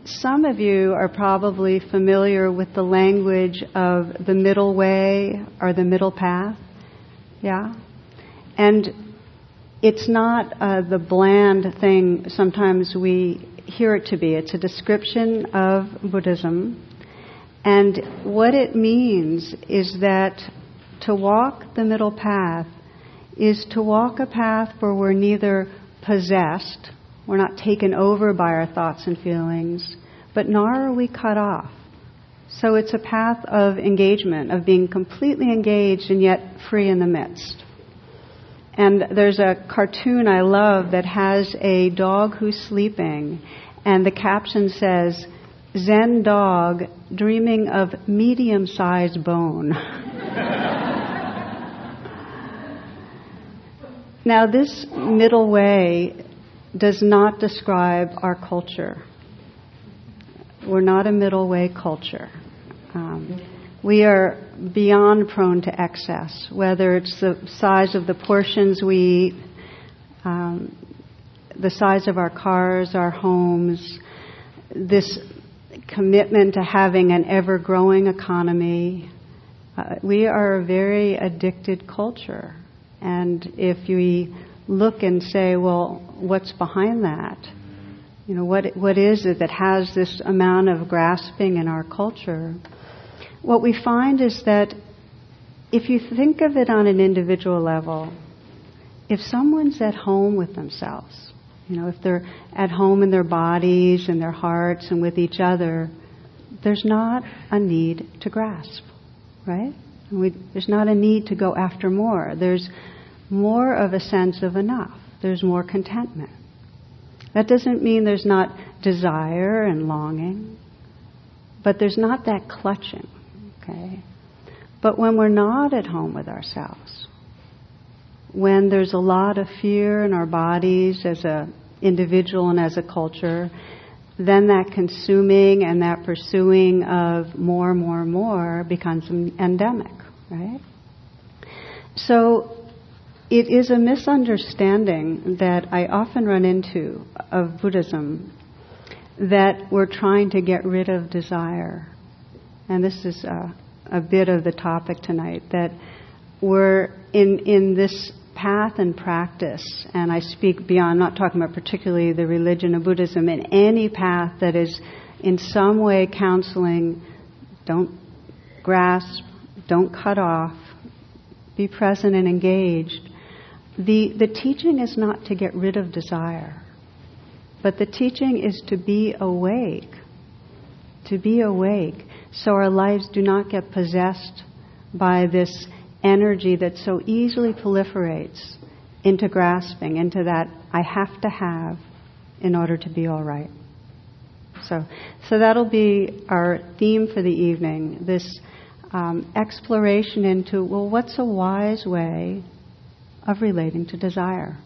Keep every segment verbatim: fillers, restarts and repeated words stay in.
some of you are probably familiar with the language of the middle way or the middle path. Yeah? And it's not uh, the bland thing sometimes we hear it to be. It's a description of Buddhism. And what it means is that to walk the middle path is to walk a path where we're neither possessed, we're not taken over by our thoughts and feelings, but nor are we cut off. So it's a path of engagement, of being completely engaged and yet free in the midst. And there's a cartoon I love that has a dog who's sleeping, and the caption says, "Zen dog dreaming of medium-sized bone." Now, this middle way does not describe our culture. We're not a middle way culture. Um, we are beyond prone to excess, whether it's the size of the portions we eat, um, the size of our cars, our homes, this commitment to having an ever-growing economy. Uh, we are a very addicted culture. And if we look and say, well, what's behind that? You know, what what is it that has this amount of grasping in our culture? What we find is that if you think of it on an individual level, if someone's at home with themselves, you know, if they're at home in their bodies and their hearts and with each other, there's not a need to grasp, right? We, there's not a need to go after more. There's more of a sense of enough. There's more contentment. That doesn't mean there's not desire and longing, but there's not that clutching, okay? But when we're not at home with ourselves, when there's a lot of fear in our bodies as an individual and as a culture, then that consuming and that pursuing of more, more, more becomes endemic, right? So it is a misunderstanding that I often run into of Buddhism, that we're trying to get rid of desire. And this is a, a bit of the topic tonight, that we're in, in this path and practice, and I speak beyond, I'm not talking about particularly the religion of Buddhism, in any path that is in some way counseling, don't grasp, don't cut off, be present and engaged. The, the teaching is not to get rid of desire, but the teaching is to be awake, to be awake, so our lives do not get possessed by this energy that so easily proliferates into grasping, into that I have to have in order to be all right. So, so that'll be our theme for the evening, this um, exploration into, well, what's a wise way of relating to desire?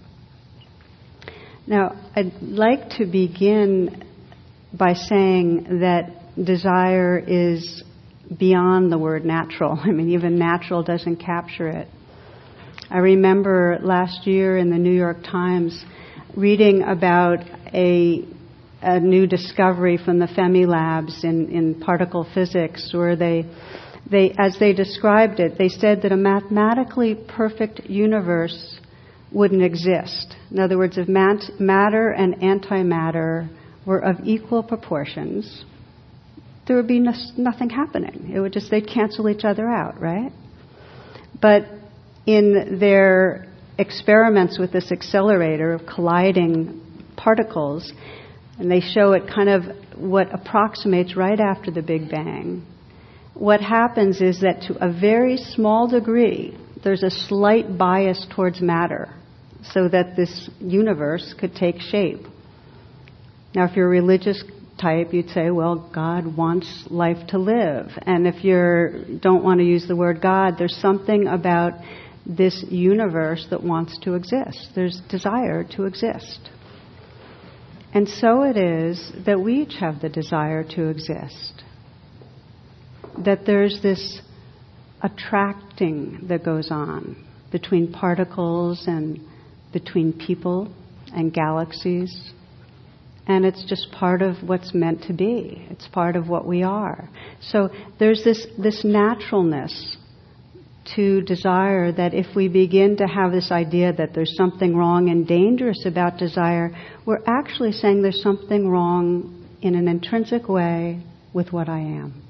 Now, I'd like to begin by saying that desire is beyond the word natural. I mean, even natural doesn't capture it. I remember last year in the New York Times reading about a a new discovery from the Fermi Labs in, in particle physics, where they they as they described it, they said that a mathematically perfect universe wouldn't exist. In other words, if mat- matter and antimatter were of equal proportions, there would be no, nothing happening. It would just, they'd cancel each other out, right? But in their experiments with this accelerator of colliding particles, and they show it kind of what approximates right after the Big Bang, what happens is that to a very small degree, there's a slight bias towards matter, so that this universe could take shape. Now, if you're a religious type, you'd say, well, God wants life to live. And if you don't want to use the word God, there's something about this universe that wants to exist. There's desire to exist. And so it is that we each have the desire to exist. That there's this attracting that goes on between particles and between people and galaxies. And it's just part of what's meant to be. It's part of what we are. So there's this, this naturalness to desire that if we begin to have this idea that there's something wrong and dangerous about desire, we're actually saying there's something wrong in an intrinsic way with what I am.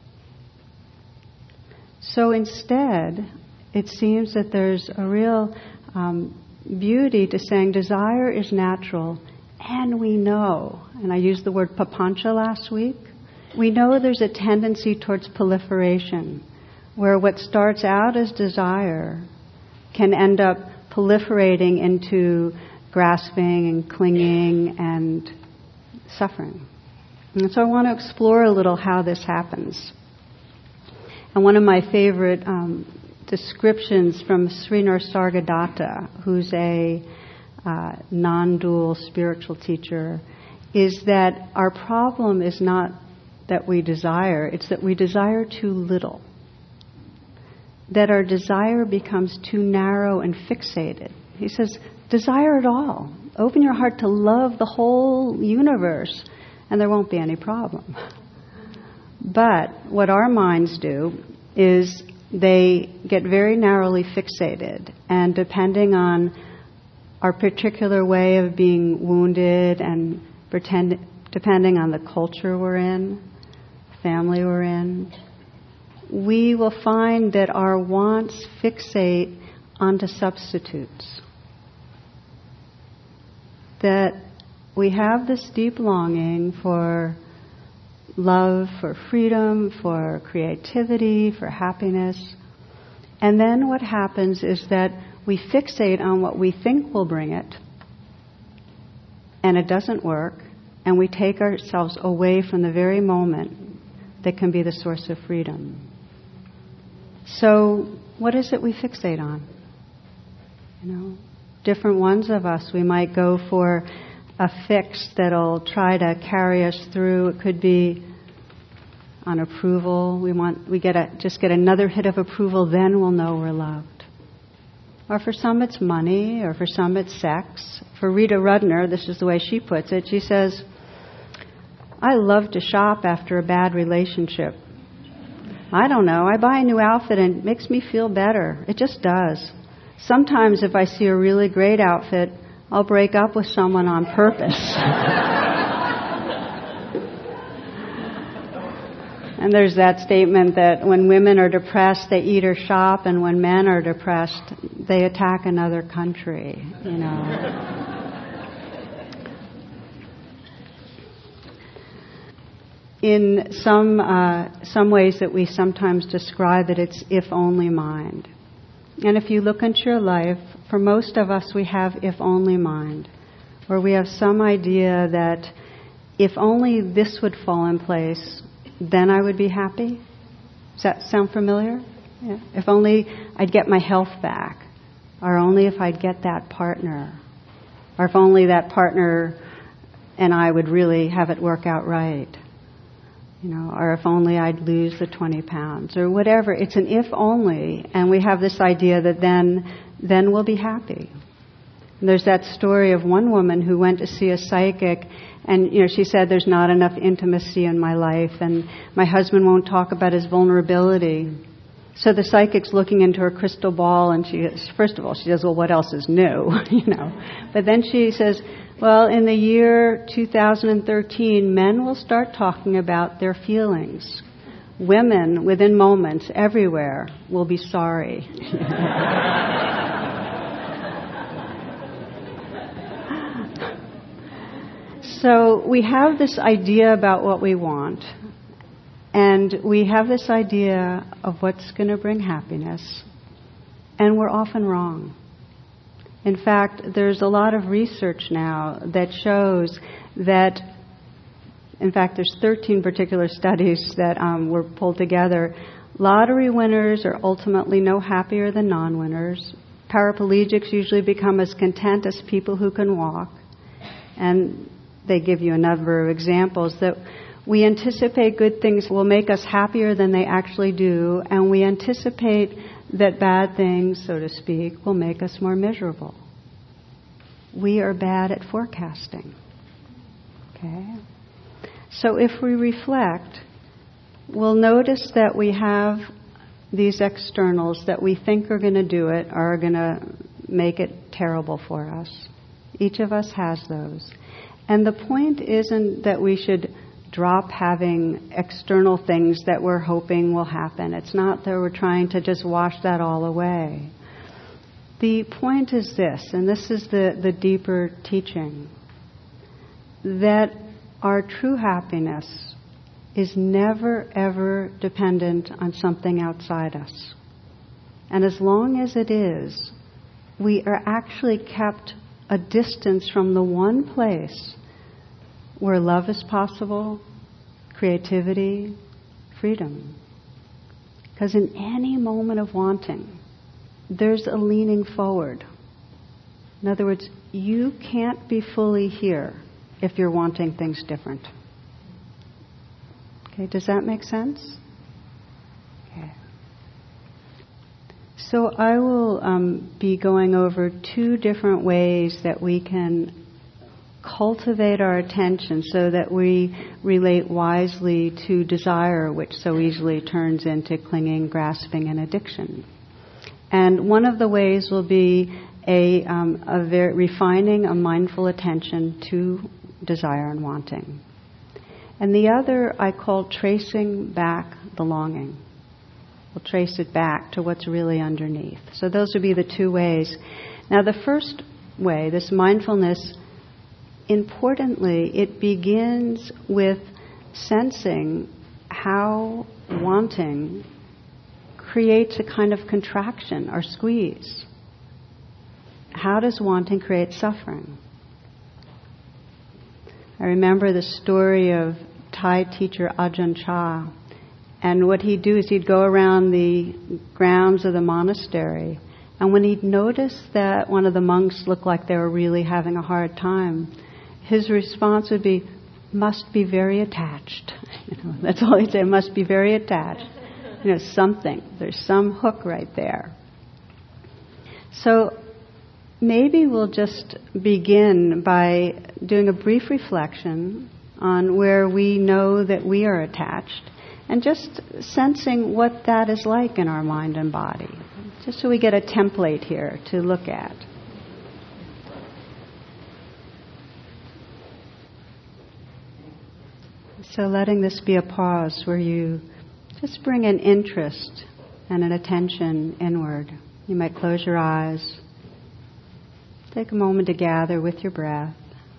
So instead, it seems that there's a real um, beauty to saying desire is natural, and we know, and I used the word papancha last week, we know there's a tendency towards proliferation, where what starts out as desire can end up proliferating into grasping and clinging and suffering. And so I want to explore a little how this happens. And one of my favorite um, descriptions from Sri Nisargadatta, who's a uh, non-dual spiritual teacher, is that our problem is not that we desire, it's that we desire too little. That our desire becomes too narrow and fixated. He says, desire it all. Open your heart to love the whole universe, and there won't be any problem. But what our minds do is they get very narrowly fixated, and depending on our particular way of being wounded and pretend, depending on the culture we're in, family we're in, we will find that our wants fixate onto substitutes. That we have this deep longing for love, for freedom, for creativity, for happiness. And then what happens is that we fixate on what we think will bring it, and it doesn't work, and we take ourselves away from the very moment that can be the source of freedom. So, what is it we fixate on? You know, different ones of us. We might go for a fix that'll try to carry us through. It could be on approval. We want, we get a, just get another hit of approval, then we'll know we're loved. Or for some it's money, or for some it's sex. For Rita Rudner, this is the way she puts it. She says, I love to shop after a bad relationship. I don't know, I buy a new outfit and it makes me feel better. It just does. Sometimes if I see a really great outfit, I'll break up with someone on purpose. And there's that statement that when women are depressed, they eat or shop, and when men are depressed, they attack another country, you know. In some uh, some ways that we sometimes describe it, it's if-only mind. And if you look into your life, for most of us we have if-only mind, where we have some idea that if only this would fall in place, then I would be happy. Does that sound familiar? Yeah. If only I'd get my health back, or only if I'd get that partner, or if only that partner and I would really have it work out right. You know, or if only I'd lose the twenty pounds, or whatever. It's an if only, and we have this idea that then, then we'll be happy. And there's that story of one woman who went to see a psychic, and you know, she said, "There's not enough intimacy in my life, and my husband won't talk about his vulnerability." So the psychic's looking into her crystal ball, and she, first of all, she says, "Well, what else is new?" you know. But then she says, well, in the year two thousand thirteen, men will start talking about their feelings. Women, within moments, everywhere, will be sorry. So we have this idea about what we want, and we have this idea of what's going to bring happiness, and we're often wrong. In fact, there's a lot of research now that shows that, in fact, there's thirteen particular studies that um, were pulled together. Lottery winners are ultimately no happier than non-winners. Paraplegics usually become as content as people who can walk. And they give you a number of examples that we anticipate good things will make us happier than they actually do, and we anticipate that bad things, so to speak, will make us more miserable. We are bad at forecasting. Okay? So if we reflect, we'll notice that we have these externals that we think are going to do it, are going to make it terrible for us. Each of us has those. And the point isn't that we should drop having external things that we're hoping will happen. It's not that we're trying to just wash that all away. The point is this, and this is the, the deeper teaching, that our true happiness is never, ever dependent on something outside us. And as long as it is, we are actually kept a distance from the one place where love is possible, creativity, freedom. Because in any moment of wanting, there's a leaning forward. In other words, you can't be fully here if you're wanting things different. Okay, does that make sense? Okay. So I will um, be going over two different ways that we can cultivate our attention so that we relate wisely to desire, which so easily turns into clinging, grasping, and addiction. And one of the ways will be a, um, a very refining a mindful attention to desire and wanting. And the other I call tracing back the longing. We'll trace it back to what's really underneath. So those would be the two ways. Now the first way, this mindfulness, importantly, it begins with sensing how wanting creates a kind of contraction or squeeze. How does wanting create suffering? I remember the story of Thai teacher Ajahn Chah. And what he'd do is he'd go around the grounds of the monastery. And when he'd notice that one of the monks looked like they were really having a hard time, his response would be, must be very attached. You know, that's all he'd say, must be very attached. You know, something. There's some hook right there. So maybe we'll just begin by doing a brief reflection on where we know that we are attached and just sensing what that is like in our mind and body, just so we get a template here to look at. So letting this be a pause where you just bring an interest and an attention inward. You might close your eyes. Take a moment to gather with your breath.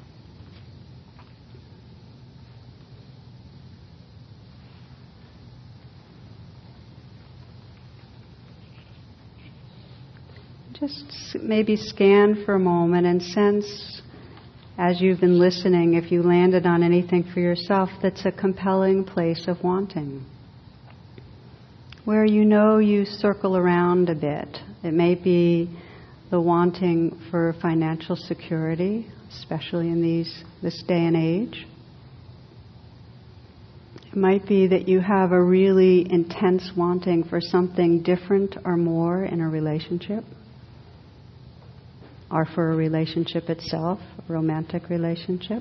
Just maybe scan for a moment and sense, as you've been listening, if you landed on anything for yourself that's a compelling place of wanting, where you know you circle around a bit. It may be the wanting for financial security, especially in these this day and age. It might be that you have a really intense wanting for something different or more in a relationship, or for a relationship itself, a romantic relationship.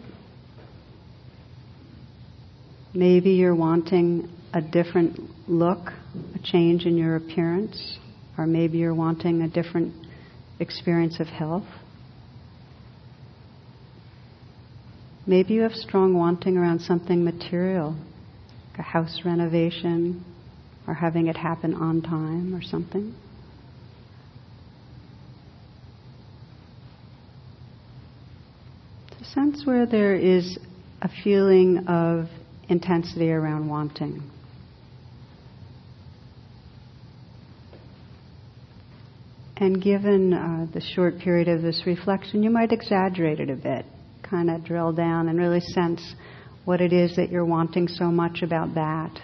Maybe you're wanting a different look, a change in your appearance, or maybe you're wanting a different experience of health. Maybe you have strong wanting around something material, like a house renovation, or having it happen on time or something. To sense where there is a feeling of intensity around wanting. And given uh, the short period of this reflection, you might exaggerate it a bit, kind of drill down and really sense what it is that you're wanting so much about that.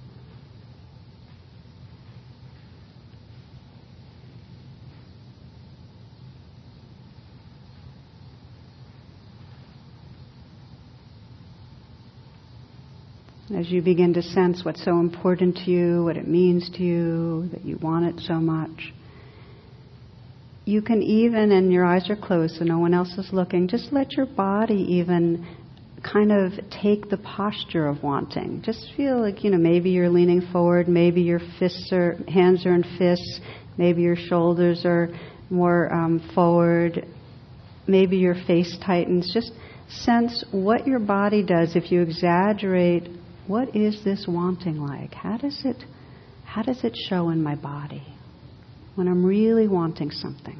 As you begin to sense what's so important to you, what it means to you, that you want it so much, you can even, and your eyes are closed so no one else is looking, just let your body even kind of take the posture of wanting. Just feel like, you know, maybe you're leaning forward, maybe your fists are, hands are in fists, maybe your shoulders are more um, forward, maybe your face tightens. Just sense what your body does if you exaggerate. What is this wanting like? How does it, how does it show in my body when I'm really wanting something?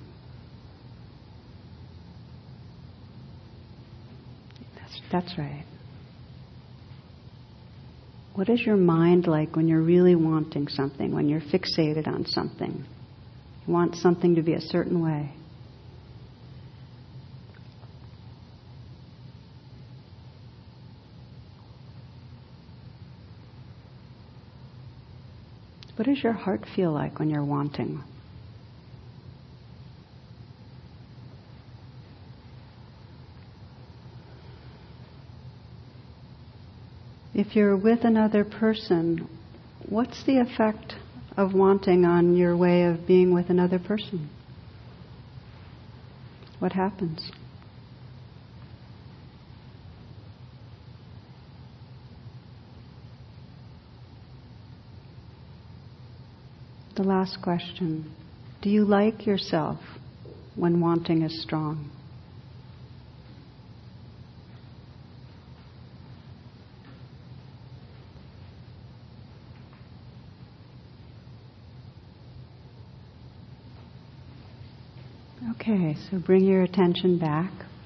That's, that's right. What is your mind like when you're really wanting something, when you're fixated on something? You want something to be a certain way. What does your heart feel like when you're wanting? If you're with another person, what's the effect of wanting on your way of being with another person? What happens? The last question. Do you like yourself when wanting is strong? Okay, so bring your attention back.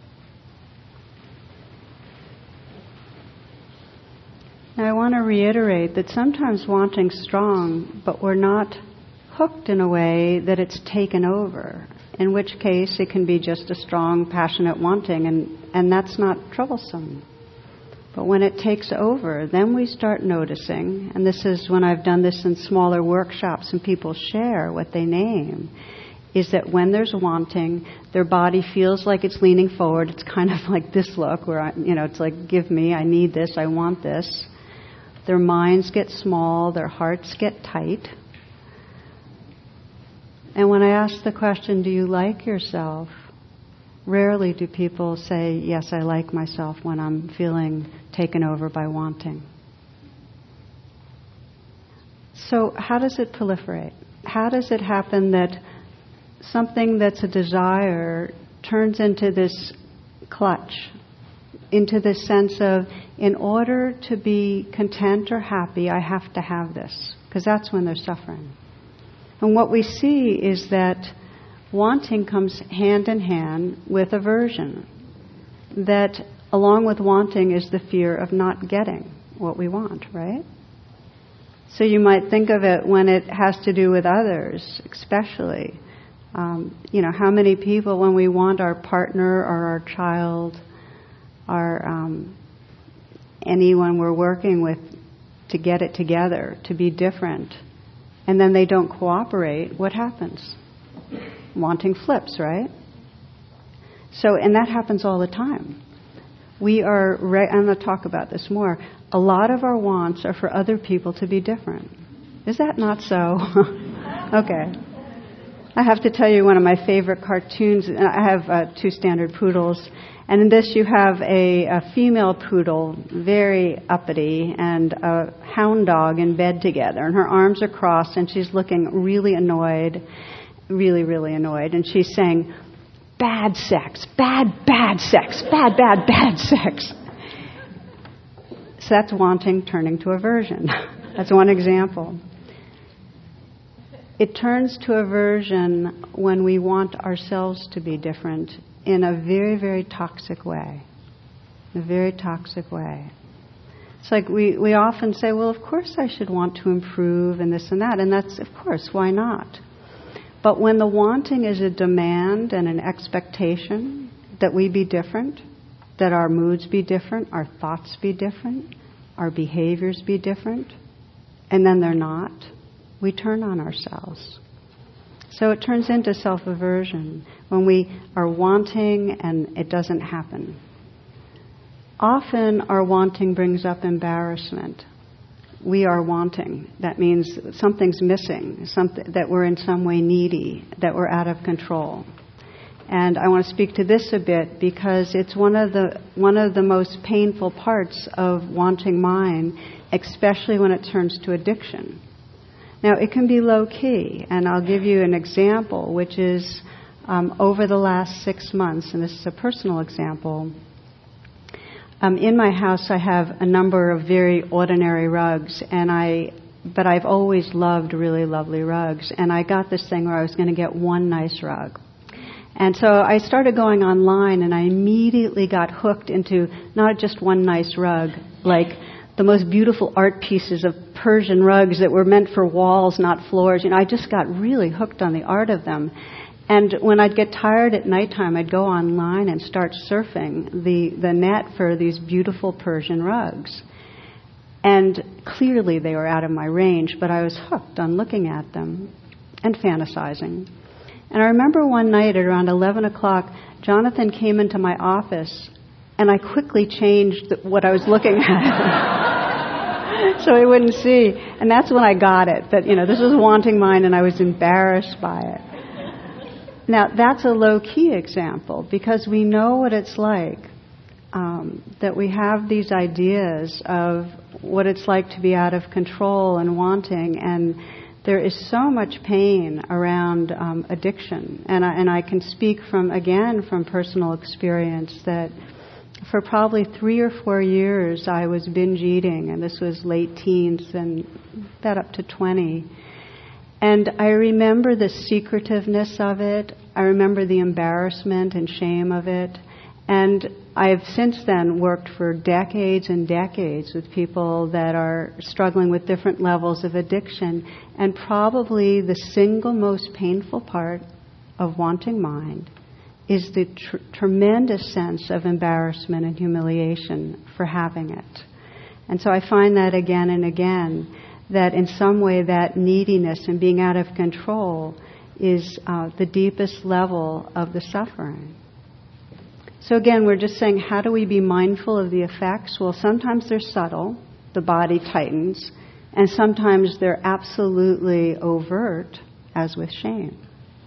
Now I want to reiterate that sometimes wanting's strong, but we're not hooked in a way that it's taken over, in which case it can be just a strong, passionate wanting, and, and that's not troublesome. But when it takes over, then we start noticing, and this is when I've done this in smaller workshops and people share what they name, is that when there's wanting, their body feels like it's leaning forward. It's kind of like this look where, I, you know, it's like, give me, I need this, I want this. Their minds get small, their hearts get tight. And when I ask the question, do you like yourself? Rarely do people say, yes, I like myself when I'm feeling taken over by wanting. So how does it proliferate? How does it happen that something that's a desire turns into this clutch, into this sense of, in order to be content or happy, I have to have this, because that's when they're suffering. And what we see is that wanting comes hand in hand with aversion. That along with wanting is the fear of not getting what we want, right? So you might think of it when it has to do with others, especially. Um, you know, how many people, when we want our partner or our child, or um, anyone we're working with to get it together, to be different, and then they don't cooperate, what happens? Wanting flips, right? So, and that happens all the time. We are, re- I'm going to talk about this more, a lot of our wants are for other people to be different. Is that not so? Okay. I have to tell you one of my favorite cartoons. I have uh, two standard poodles. And in this you have a, a female poodle, very uppity, and a hound dog in bed together. And her arms are crossed and she's looking really annoyed, really, really annoyed. And she's saying, bad sex, bad, bad sex, bad, bad, bad sex. So that's wanting turning to aversion. That's one example. It turns to aversion when we want ourselves to be different in a very, very toxic way. In a very toxic way. It's like we, we often say, well, of course I should want to improve and this and that. And that's, of course, why not? But when the wanting is a demand and an expectation that we be different, that our moods be different, our thoughts be different, our behaviors be different, and then they're not, we turn on ourselves. So it turns into self-aversion when we are wanting and it doesn't happen. Often our wanting brings up embarrassment. We are wanting. That means something's missing, something that we're in some way needy, that we're out of control. And I want to speak to this a bit because it's one of the one of the most painful parts of wanting mind, especially when it turns to addiction. Now, it can be low-key, and I'll give you an example, which is um, over the last six months, and this is a personal example. Um, in my house, I have a number of very ordinary rugs, and I, but I've always loved really lovely rugs, and I got this thing where I was going to get one nice rug. And so I started going online, and I immediately got hooked into not just one nice rug, like the most beautiful art pieces of Persian rugs that were meant for walls, not floors. You know, I just got really hooked on the art of them. And when I'd get tired at nighttime, I'd go online and start surfing the, the net for these beautiful Persian rugs. And clearly they were out of my range, but I was hooked on looking at them and fantasizing. And I remember one night at around eleven o'clock, Jonathan came into my office, and I quickly changed the, what I was looking at. So he wouldn't see. And that's when I got it, that, you know, this was wanting mind, and I was embarrassed by it. Now, that's a low-key example, because we know what it's like, um, that we have these ideas of what it's like to be out of control and wanting, and there is so much pain around um, addiction. And I, and I can speak from, again, from personal experience that for probably three or four years I was binge eating, and this was late teens and that up to twenty. And I remember the secretiveness of it. I remember the embarrassment and shame of it. And I've since then worked for decades and decades with people that are struggling with different levels of addiction. And probably the single most painful part of wanting mind is the tr- tremendous sense of embarrassment and humiliation for having it. And so I find that again and again, that in some way that neediness and being out of control is uh, the deepest level of the suffering. So again, we're just saying, how do we be mindful of the effects? Well, sometimes they're subtle, the body tightens, and sometimes they're absolutely overt, as with shame.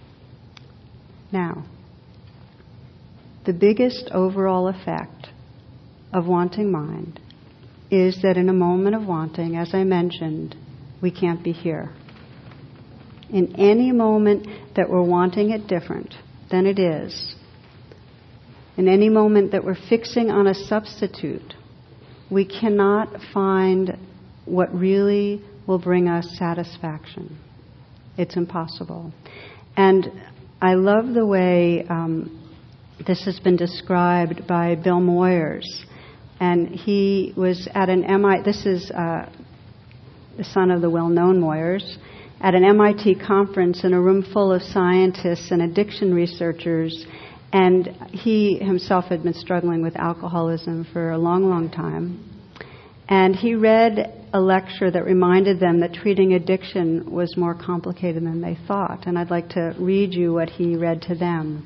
Now, the biggest overall effect of wanting mind is that in a moment of wanting, as I mentioned, we can't be here. In any moment that we're wanting it different than it is, in any moment that we're fixing on a substitute, we cannot find what really will bring us satisfaction. It's impossible. And I love the way um, this has been described by Bill Moyers. And he was at an M I T, this is uh, the son of the well-known Moyers, at an M I T conference in a room full of scientists and addiction researchers. And he himself had been struggling with alcoholism for a long, long time. And he read a lecture that reminded them that treating addiction was more complicated than they thought. And I'd like to read you what he read to them.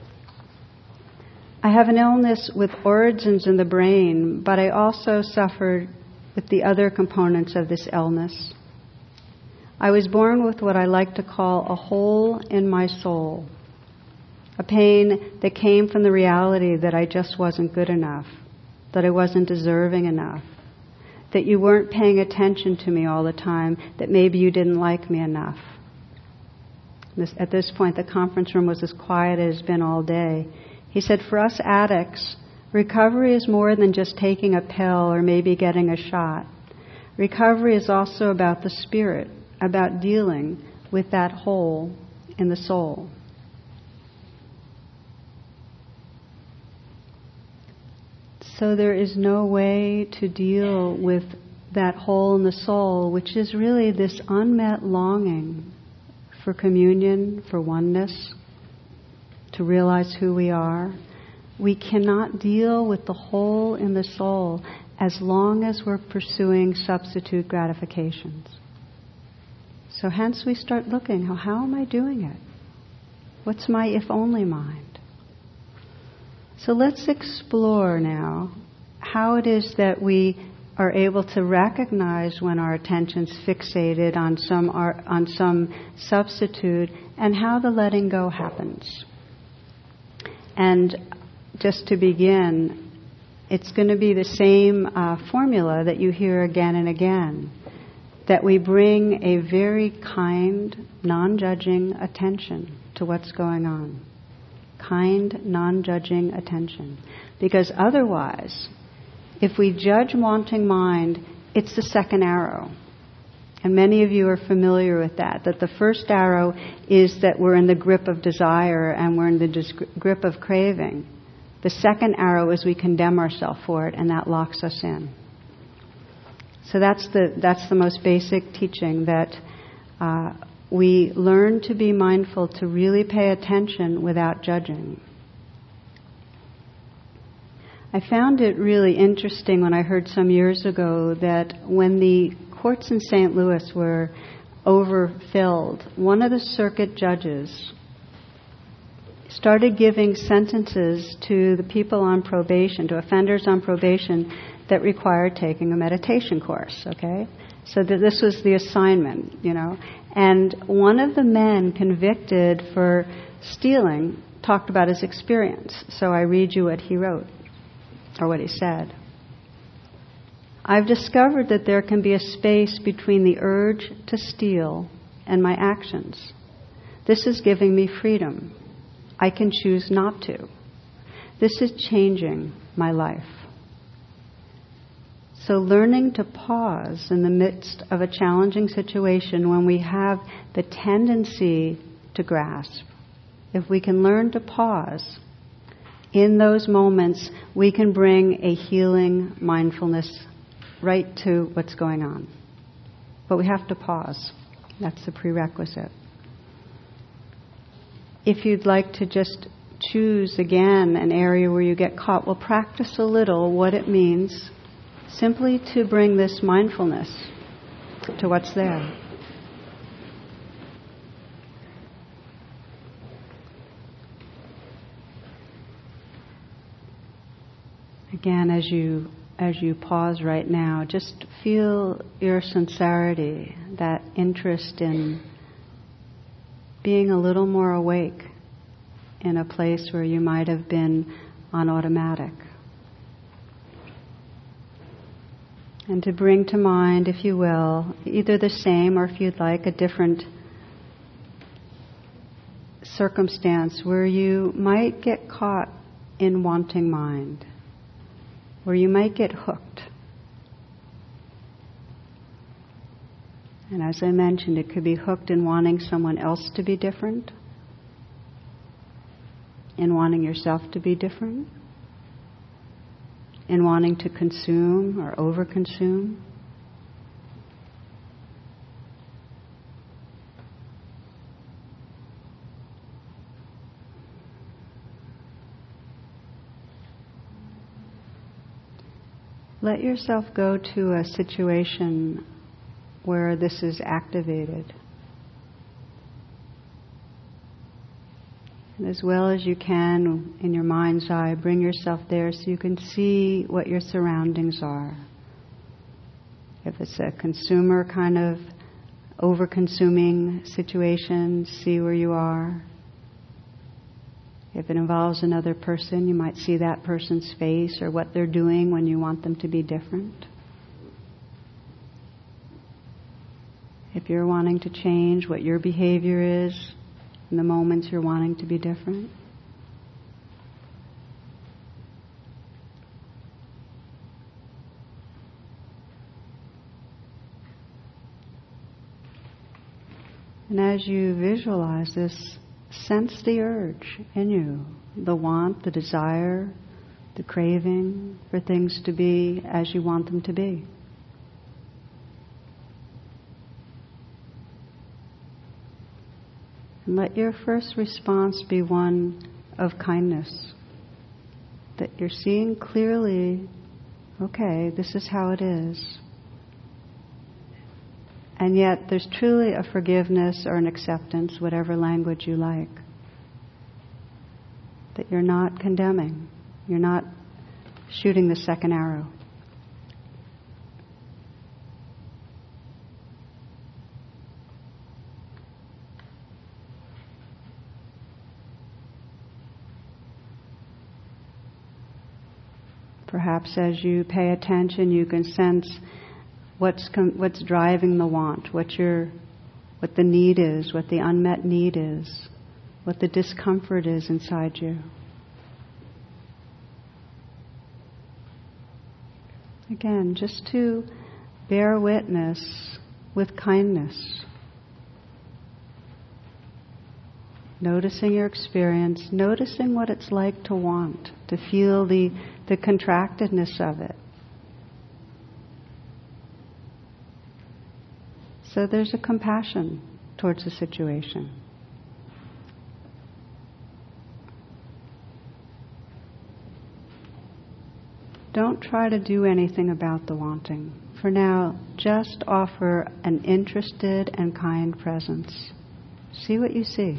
I have an illness with origins in the brain, but I also suffered with the other components of this illness. I was born with what I like to call a hole in my soul, a pain that came from the reality that I just wasn't good enough, that I wasn't deserving enough, that you weren't paying attention to me all the time, that maybe you didn't like me enough. This, at this point, the conference room was as quiet as it's been all day. He said, for us addicts, recovery is more than just taking a pill or maybe getting a shot. Recovery is also about the spirit, about dealing with that hole in the soul. So there is no way to deal with that hole in the soul, which is really this unmet longing for communion, for oneness, to realize who we are. We cannot deal with the hole in the soul as long as we're pursuing substitute gratifications. So hence we start looking, how, how am I doing it? What's my if-only mind? So let's explore now how it is that we are able to recognize when our attention's fixated on some on some substitute, and how the letting go happens. And just to begin, it's going to be the same uh, formula that you hear again and again, that we bring a very kind, non-judging attention to what's going on. Kind, non-judging attention. Because otherwise, if we judge wanting mind, it's the second arrow. And many of you are familiar with that, that the first arrow is that we're in the grip of desire and we're in the dis- grip of craving. The second arrow is we condemn ourselves for it, and that locks us in. So that's the that's the most basic teaching, that uh, we learn to be mindful, to really pay attention without judging. I found it really interesting when I heard some years ago that when the courts in Saint Louis were overfilled, one of the circuit judges started giving sentences to the people on probation, to offenders on probation, that required taking a meditation course, okay? So that this was the assignment, you know. And one of the men convicted for stealing talked about his experience. So I read you what he wrote, or what he said. I've discovered that there can be a space between the urge to steal and my actions. This is giving me freedom. I can choose not to. This is changing my life. So learning to pause in the midst of a challenging situation when we have the tendency to grasp. If we can learn to pause, in those moments we can bring a healing mindfulness right to what's going on. But we have to pause. That's the prerequisite. If you'd like to just choose again an area where you get caught, well, practice a little what it means simply to bring this mindfulness to what's there. Again, as you as you pause right now, just feel your sincerity, that interest in being a little more awake in a place where you might have been on automatic. And to bring to mind, if you will, either the same or if you'd like a different circumstance where you might get caught in wanting mind, where you might get hooked. And as I mentioned, it could be hooked in wanting someone else to be different, in wanting yourself to be different, in wanting to consume or overconsume. Let yourself go to a situation where this is activated. And as well as you can, in your mind's eye, bring yourself there so you can see what your surroundings are. If it's a consumer kind of over-consuming situation, see where you are. If it involves another person, you might see that person's face or what they're doing when you want them to be different. If you're wanting to change, what your behavior is in the moments you're wanting to be different. And as you visualize this, sense the urge in you, the want, the desire, the craving for things to be as you want them to be. And let your first response be one of kindness, that you're seeing clearly, okay, this is how it is. And yet there's truly a forgiveness or an acceptance, whatever language you like. That you're not condemning. You're not shooting the second arrow. Perhaps as you pay attention, you can sense what's com- what's driving the want, what your, what the need is, what the unmet need is, what the discomfort is inside you. Again, just to bear witness with kindness. Noticing your experience, noticing what it's like to want, to feel the, the contractedness of it. So there's a compassion towards the situation. Don't try to do anything about the wanting. For now, just offer an interested and kind presence. See what you see.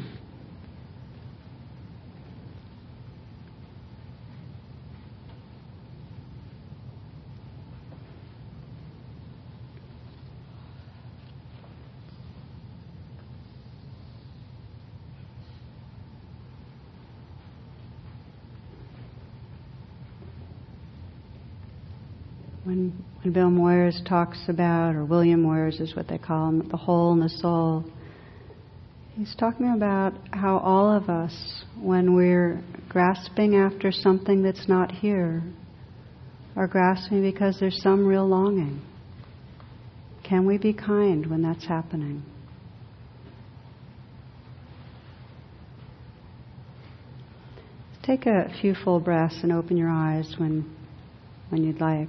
When, when Bill Moyers talks about, or William Moyers is what they call him, the whole in the soul, he's talking about how all of us, when we're grasping after something that's not here, are grasping because there's some real longing. Can we be kind when that's happening? Take a few full breaths and open your eyes when, when you'd like.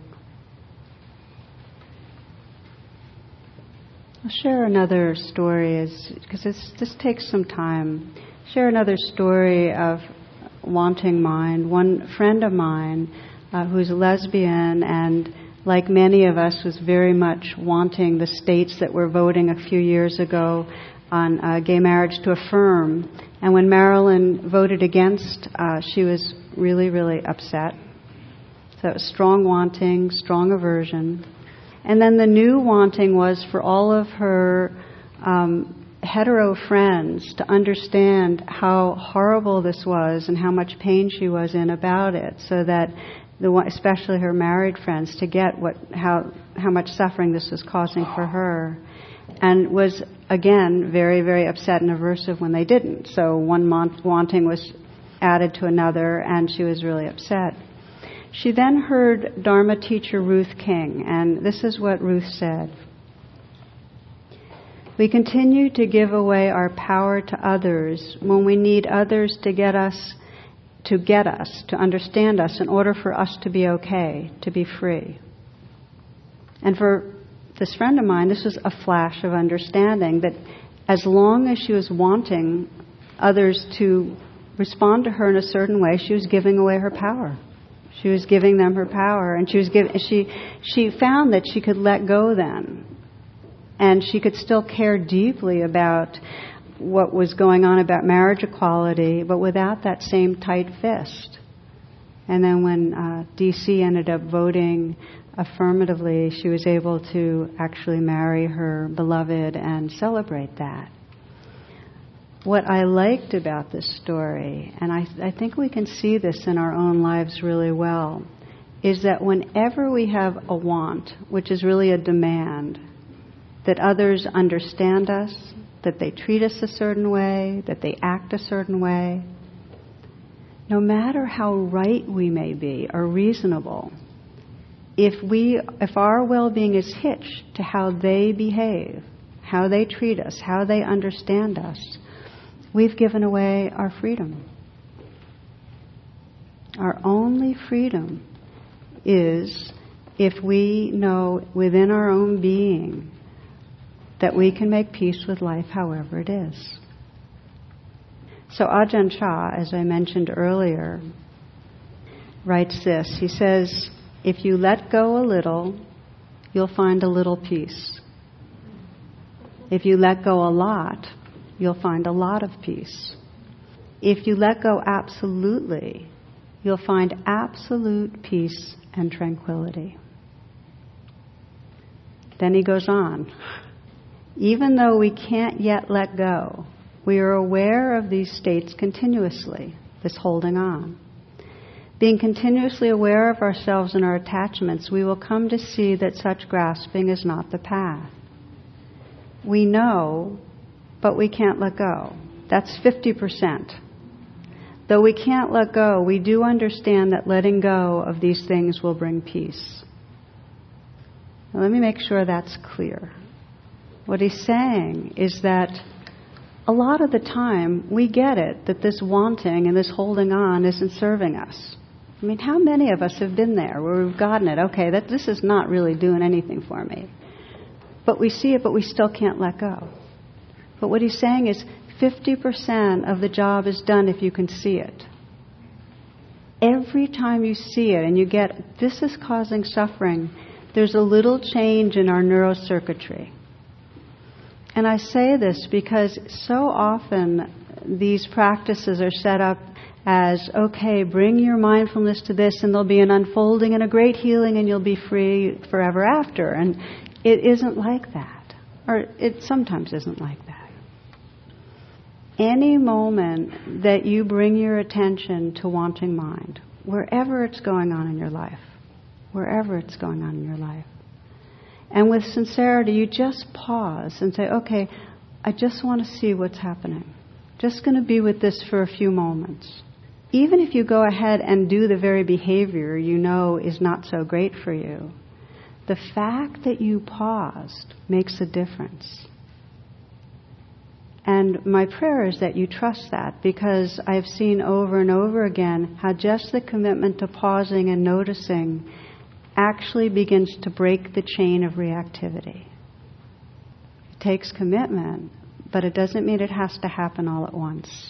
I'll share another story, because this takes some time. Share another story of wanting mind. One friend of mine uh, who's a lesbian and, like many of us, was very much wanting the states that were voting a few years ago on uh, gay marriage to affirm. And when Marilyn voted against, uh, she was really, really upset. So it was strong wanting, strong aversion. And then the new wanting was for all of her um, hetero friends to understand how horrible this was and how much pain she was in about it, so that, the especially her married friends, to get what how how much suffering this was causing for her, and was again very, very upset and aversive when they didn't. So one month wanting was added to another, and she was really upset. She then heard Dharma teacher Ruth King, and this is what Ruth said. We continue to give away our power to others when we need others to get us, to get us, to understand us in order for us to be okay, to be free. And for this friend of mine, this was a flash of understanding that as long as she was wanting others to respond to her in a certain way, she was giving away her power. She was giving them her power, and she was give, she she found that she could let go then, and she could still care deeply about what was going on about marriage equality, but without that same tight fist. And then when uh, D C ended up voting affirmatively, she was able to actually marry her beloved and celebrate that. What I liked about this story, and I, I think we can see this in our own lives really well, is that whenever we have a want, which is really a demand, that others understand us, that they treat us a certain way, that they act a certain way, no matter how right we may be or reasonable, if we, if our well-being is hitched to how they behave, how they treat us, how they understand us, we've given away our freedom. Our only freedom is if we know within our own being that we can make peace with life however it is. So Ajahn Chah, as I mentioned earlier, writes this. He says, if you let go a little, you'll find a little peace. If you let go a lot, you'll find a lot of peace. If you let go absolutely, you'll find absolute peace and tranquility. Then he goes on. Even though we can't yet let go, we are aware of these states continuously, this holding on. being continuously aware of ourselves and our attachments, we will come to see that such grasping is not the path. We know, but we can't let go. That's fifty percent. Though we can't let go, we do understand that letting go of these things will bring peace. Now, let me make sure that's clear. What he's saying is that a lot of the time we get it, that this wanting and this holding on isn't serving us. I mean, how many of us have been there where we've gotten it, okay, that this is not really doing anything for me. But we see it, but we still can't let go. But what he's saying is fifty percent of the job is done if you can see it. Every time you see it and you get, this is causing suffering, there's a little change in our neurocircuitry. And I say this because so often these practices are set up as, okay, bring your mindfulness to this and there'll be an unfolding and a great healing and you'll be free forever after. And it isn't like that. Or it sometimes isn't like that. Any moment that you bring your attention to wanting mind, wherever it's going on in your life, wherever it's going on in your life, and with sincerity, you just pause and say, okay, I just want to see what's happening. Just going to be with this for a few moments. Even if you go ahead and do the very behavior you know is not so great for you, the fact that you paused makes a difference. And my prayer is that you trust that, because I've seen over and over again how just the commitment to pausing and noticing actually begins to break the chain of reactivity. It takes commitment, but it doesn't mean it has to happen all at once.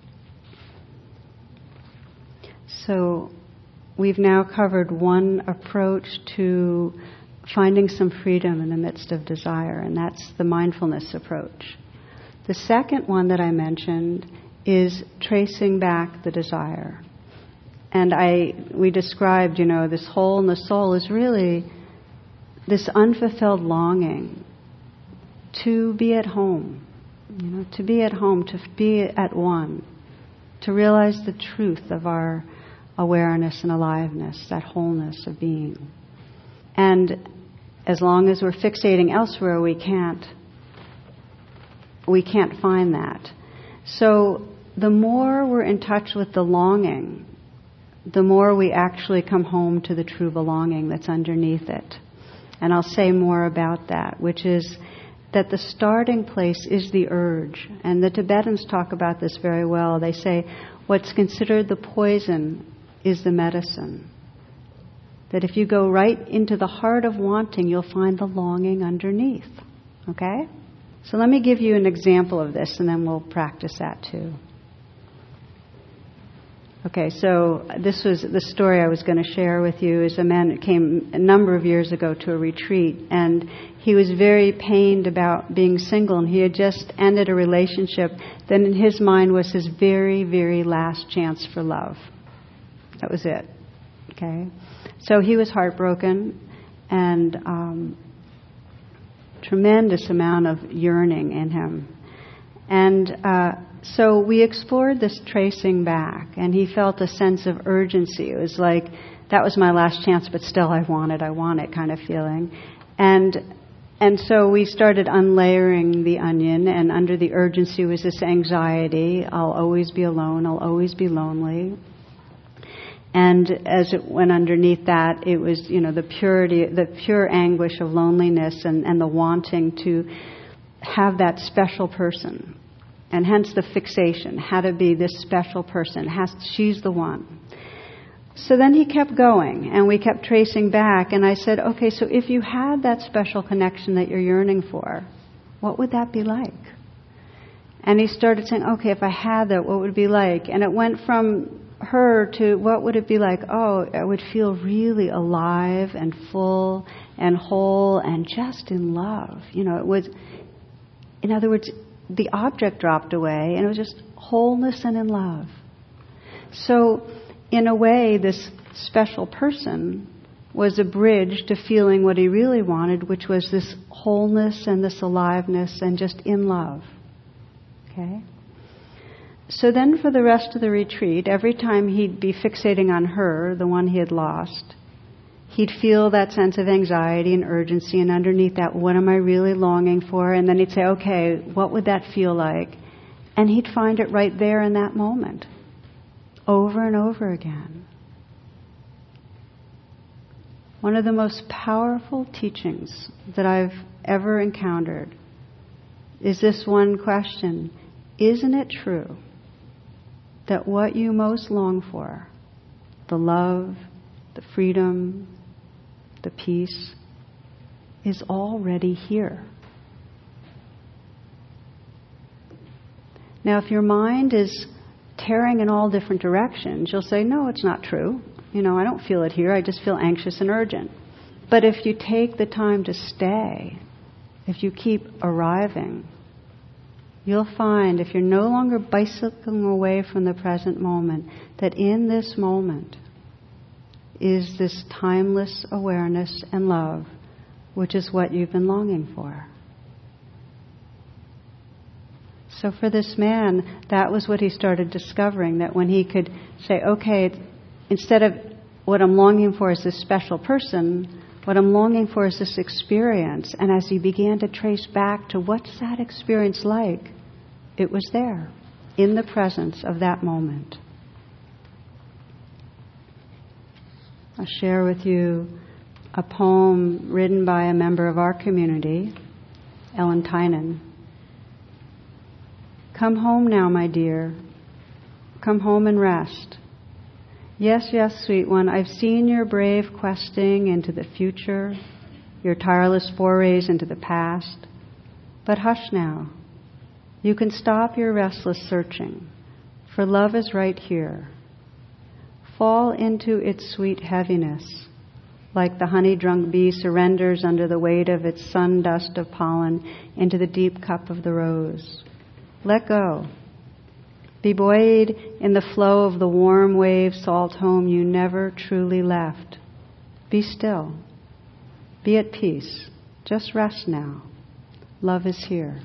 So we've now covered one approach to finding some freedom in the midst of desire, and that's the mindfulness approach. The second one that I mentioned is tracing back the desire. And I, we described, you know, this hole in the soul is really this unfulfilled longing to be at home, you know, to be at home, to be at one, to realize the truth of our awareness and aliveness, that wholeness of being. And as long as we're fixating elsewhere, we can't, we can't find that. So the more we're in touch with the longing, the more we actually come home to the true belonging that's underneath it. And I'll say more about that, which is that the starting place is the urge. And the Tibetans talk about this very well. They say what's considered the poison is the medicine. That if you go right into the heart of wanting, you'll find the longing underneath. Okay? So let me give you an example of this, and then we'll practice that too. Okay, so this was the story I was going to share with you. Is a man that came a number of years ago to a retreat, and he was very pained about being single, and he had just ended a relationship that in his mind was his very, very last chance for love. That was it. Okay? So he was heartbroken, and um, tremendous amount of yearning in him. And uh, so we explored this tracing back, and he felt a sense of urgency. It was like, that was my last chance, but still I want it, I want it kind of feeling. And and so we started unlayering the onion, and under the urgency was this anxiety. I'll always be alone, I'll always be lonely. And as it went underneath that, it was, you know, the purity, the pure anguish of loneliness and, and the wanting to have that special person. And hence the fixation, how to be this special person. Has, she's the one. So then he kept going, and we kept tracing back. And I said, okay, so if you had that special connection that you're yearning for, what would that be like? And he started saying, okay, if I had that, what would it be like? And it went from her to what would it be like? Oh, I would feel really alive and full and whole and just in love. You know, it was, in other words, the object dropped away, and it was just wholeness and in love. So, in a way, this special person was a bridge to feeling what he really wanted, which was this wholeness and this aliveness and just in love. Okay? So then for the rest of the retreat, every time he'd be fixating on her, the one he had lost, he'd feel that sense of anxiety and urgency, and underneath that, what am I really longing for? And then he'd say, okay, what would that feel like? And he'd find it right there in that moment, over and over again. One of the most powerful teachings that I've ever encountered is this one question: isn't it true that what you most long for, the love, the freedom, the peace, is already here? Now, if your mind is tearing in all different directions, you'll say, no, it's not true. You know, I don't feel it here. I just feel anxious and urgent. But if you take the time to stay, if you keep arriving, you'll find, if you're no longer bicycling away from the present moment, that in this moment is this timeless awareness and love, which is what you've been longing for. So for this man, that was what he started discovering, that when he could say, okay, instead of what I'm longing for is this special person, what I'm longing for is this experience. And as he began to trace back to what's that experience like, it was there, in the presence of that moment. I'll share with you a poem written by a member of our community, Ellen Tynan. Come home now, my dear. Come home and rest. Yes, yes, sweet one, I've seen your brave questing into the future, your tireless forays into the past. But hush now. You can stop your restless searching, for love is right here. Fall into its sweet heaviness, like the honey-drunk bee surrenders under the weight of its sun dust of pollen into the deep cup of the rose. Let go. Be buoyed in the flow of the warm wave salt home you never truly left. Be still. Be at peace. Just rest now. Love is here.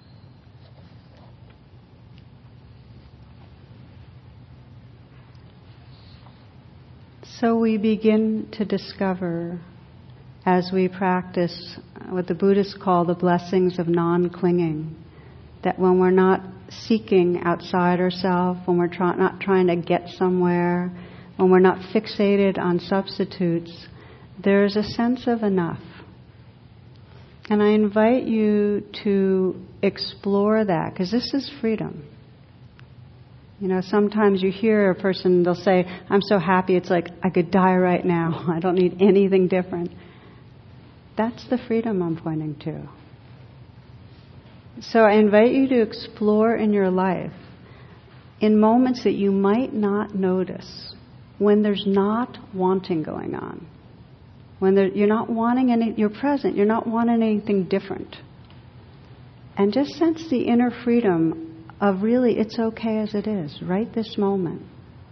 So we begin to discover, as we practice what the Buddhists call the blessings of non-clinging, that when we're not seeking outside ourselves, when we're try- not trying to get somewhere, when we're not fixated on substitutes, there's a sense of enough. And I invite you to explore that, because this is freedom. You know, sometimes you hear a person, they'll say, I'm so happy, it's like I could die right now. I don't need anything different. That's the freedom I'm pointing to. So I invite you to explore in your life, in moments that you might not notice, when there's not wanting going on. When there, you're not wanting any, you're present, you're not wanting anything different. And just sense the inner freedom of really, it's okay as it is, right this moment.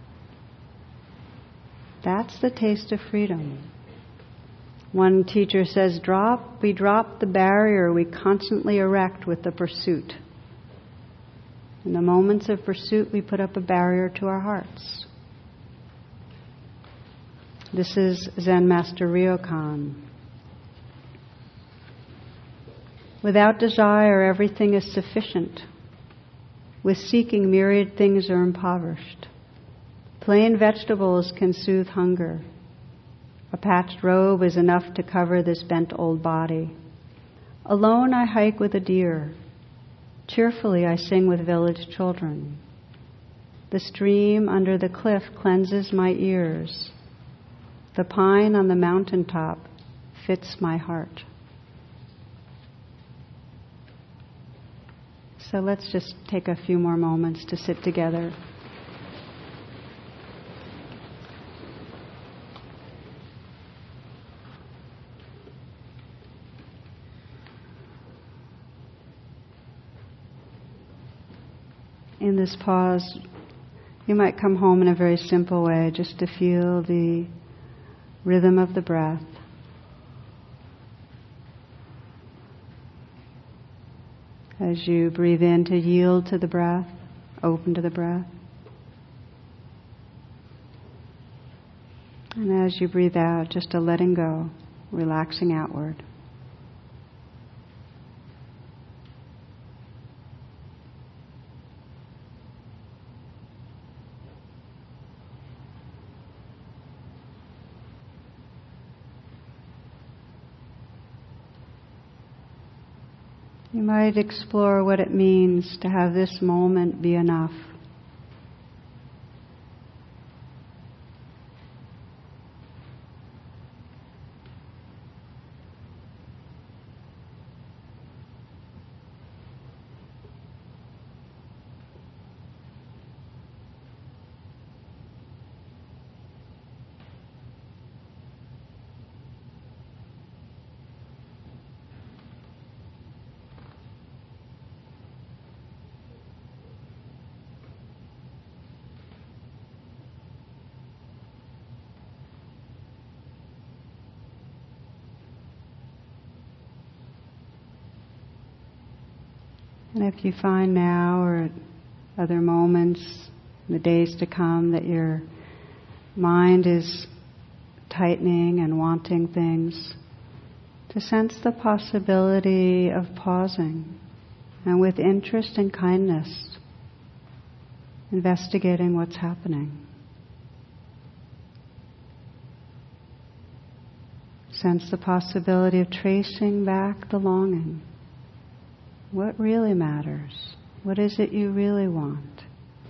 That's the taste of freedom. One teacher says, drop, we drop the barrier we constantly erect with the pursuit. In the moments of pursuit, we put up a barrier to our hearts. This is Zen Master Ryokan. Without desire, everything is sufficient. With seeking, myriad things are impoverished. Plain vegetables can soothe hunger. A patched robe is enough to cover this bent old body. Alone I hike with a deer. Cheerfully I sing with village children. The stream under the cliff cleanses my ears. The pine on the mountaintop fits my heart. So let's just take a few more moments to sit together. In this pause, you might come home in a very simple way, just to feel the rhythm of the breath. As you breathe in, to yield to the breath, open to the breath. And as you breathe out, just a letting go, relaxing outward. You might explore what it means to have this moment be enough. And if you find now or at other moments, in the days to come, that your mind is tightening and wanting things, to sense the possibility of pausing and with interest and kindness, investigating what's happening. Sense the possibility of tracing back the longing. What really matters? What is it you really want?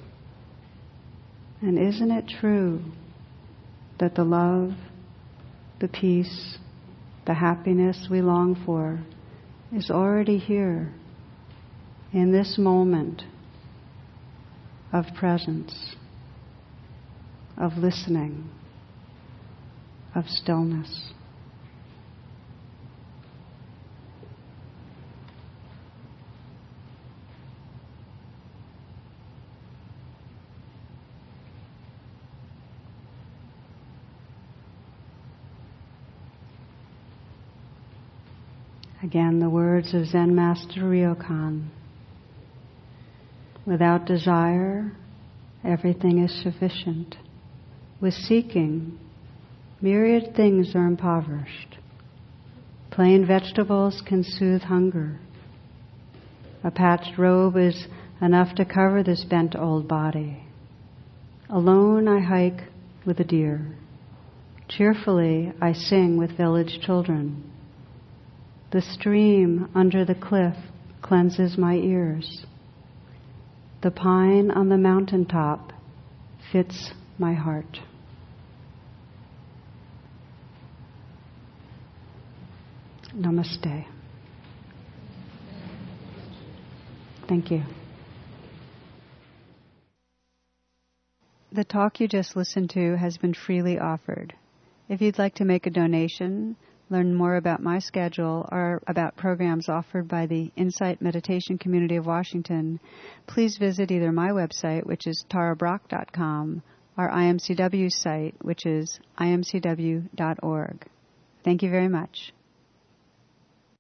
And isn't it true that the love, the peace, the happiness we long for is already here in this moment of presence, of listening, of stillness? Again, the words of Zen Master Ryokan. Without desire, everything is sufficient. With seeking, myriad things are impoverished. Plain vegetables can soothe hunger. A patched robe is enough to cover this bent old body. Alone I hike with a deer. Cheerfully I sing with village children. The stream under the cliff cleanses my ears. The pine on the mountaintop fits my heart. Namaste. Thank you. The talk you just listened to has been freely offered. If you'd like to make a donation, learn more about my schedule, or about programs offered by the Insight Meditation Community of Washington, please visit either my website, which is tara brach dot com, or I M C W's site, which is I M C W dot org. Thank you very much.